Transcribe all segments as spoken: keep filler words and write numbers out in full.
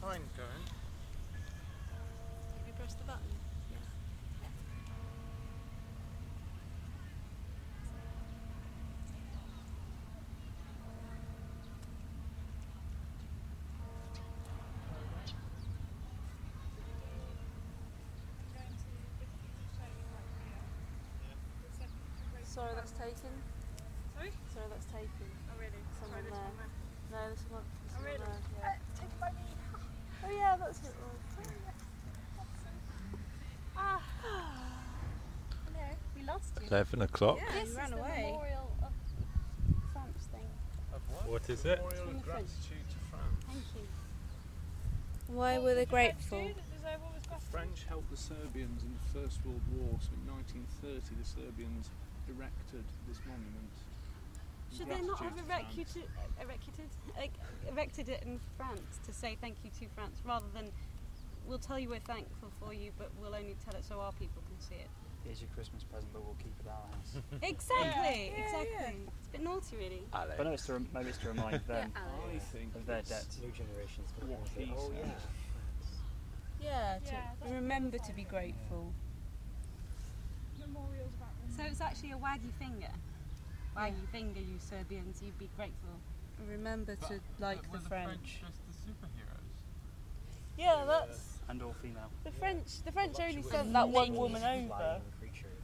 mine going. Have you pressed the button? Yeah. Sorry, that's taken. Sorry? Sorry, that's taken. Oh really? Someone Try this there. one there. No, this one. This Oh one really? there, Uh, yeah. take it by me. Oh yeah, that's it. Ah. Hello. We lost you. Eleven o'clock. Yeah, This you is ran the away. memorial of France thing. Of what? What is it? Memorial In of the French. gratitude to France. Thank you. Why were they grateful? The French helped the Serbians in the First World War, so in nineteen thirty the Serbians erected this monument. in Should they not have gratitude to erected, erected, like, erected it in France to say thank you to France, rather than we'll tell you we're thankful for you, but we'll only tell it so our people can see it. Here's your Christmas present, but we'll keep it at our house. Exactly, Yeah, exactly. It's a bit naughty, really. But no, it's to rem- maybe it's to remind them I think of their it's debts. New generations. what he Oh said. yeah. Yeah, to Yeah, that's remember to be grateful. Memorials about so it's actually a waggy finger. Waggy finger, you Serbians, you'd be grateful. Remember to like the French. just the superheroes? Yeah, that's And all female. the French. The French only Luxury sent that one flying woman over. creatures.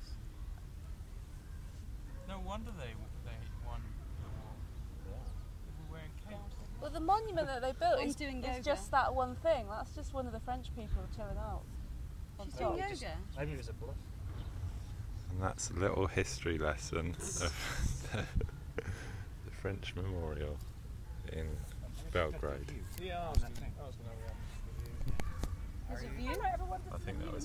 No wonder they they won the war. Yeah. They were wearing capes. Well, the monument that they built I'm is, doing is yoga. just that one thing. That's just one of the French people chilling out. on She's top. doing Just- yoga. Maybe it was a bluff. And that's a little history lesson of the, the French memorial in Belgrade. Yeah, I was going to Was it you? I think that was